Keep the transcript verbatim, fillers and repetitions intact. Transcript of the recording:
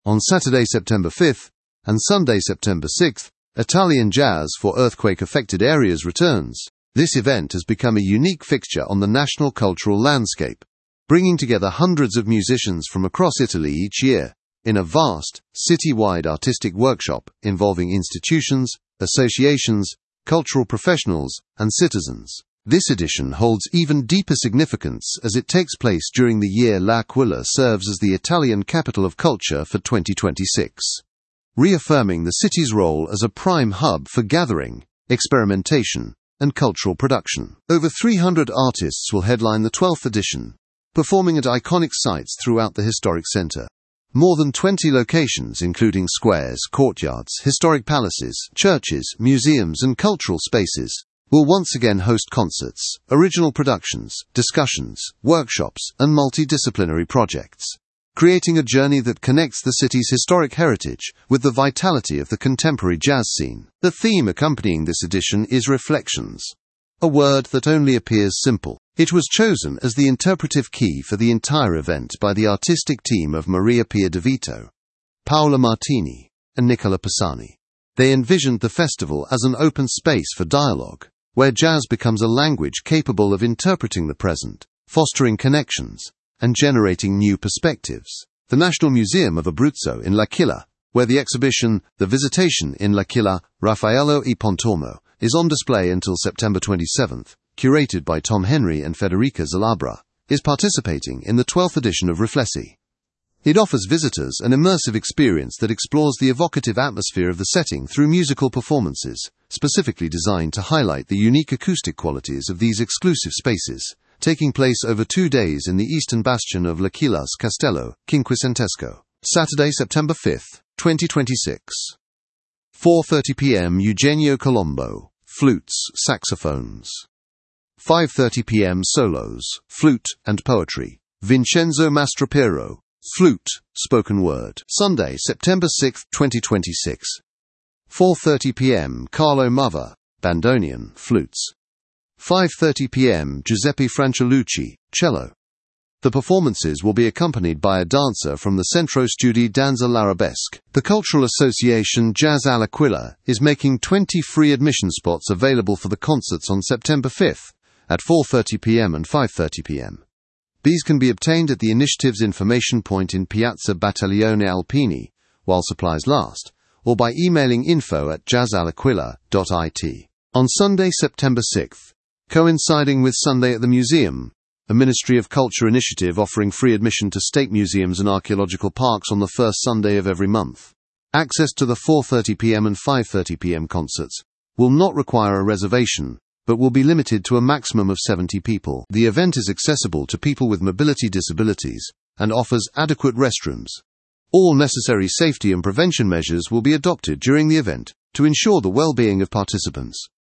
On Saturday, September fifth, and Sunday, September sixth, Italian Jazz for earthquake-affected areas returns. This event has become a unique fixture on the national cultural landscape, bringing together hundreds of musicians from across Italy each year in a vast, city-wide artistic workshop involving institutions, associations, cultural professionals, and citizens. This edition holds even deeper significance as it takes place during the year L'Aquila serves as the Italian capital of culture for twenty twenty-six, reaffirming the city's role as a prime hub for gathering, experimentation, and cultural production. Over three hundred artists will headline the twelfth edition, performing at iconic sites throughout the historic centre. More than twenty locations, including squares, courtyards, historic palaces, churches, museums, and cultural spaces, will once again host concerts, original productions, discussions, workshops, and multidisciplinary projects, creating a journey that connects the city's historic heritage with the vitality of the contemporary jazz scene. The theme accompanying this edition is reflections, a word that only appears simple. It was chosen as the interpretive key for the entire event by the artistic team of Maria Pia De Vito, Paola Martini, and Nicola Pisani. They envisioned the festival as an open space for dialogue, where jazz becomes a language capable of interpreting the present, fostering connections, and generating new perspectives. The National Museum of Abruzzo in L'Aquila, where the exhibition The Visitation in L'Aquila, Raffaello e Pontormo, is on display until September twenty-seventh, curated by Tom Henry and Federica Zalabra, is participating in the twelfth edition of Riflessi. It offers visitors an immersive experience that explores the evocative atmosphere of the setting through musical performances, specifically designed to highlight the unique acoustic qualities of these exclusive spaces, taking place over two days in the eastern bastion of L'Aquila's Castello Cinquecentesco. Saturday, September fifth, twenty twenty-six. four thirty p m Eugenio Colombo, flutes, saxophones. five thirty p m solos, flute and poetry. Vincenzo Mastropiero, flute, spoken word. Sunday, September sixth, twenty twenty-six. four thirty p m Carlo Mava, bandoneon, flutes. five thirty p m Giuseppe Francialucci, cello. The performances will be accompanied by a dancer from the Centro Studi Danza L'Arabesque. The Cultural Association Jazz All'Aquila is making twenty free admission spots available for the concerts on September fifth at four thirty p m and five thirty p m. These can be obtained at the initiative's information point in Piazza Battaglione Alpini, while supplies last, or by emailing info at jazzallaquila dot it. On Sunday, September sixth, coinciding with Sunday at the Museum, a Ministry of Culture initiative offering free admission to state museums and archaeological parks on the first Sunday of every month. Access to the four thirty p m and five thirty p m concerts will not require a reservation, but will be limited to a maximum of seventy people. The event is accessible to people with mobility disabilities and offers adequate restrooms. All necessary safety and prevention measures will be adopted during the event to ensure the well-being of participants.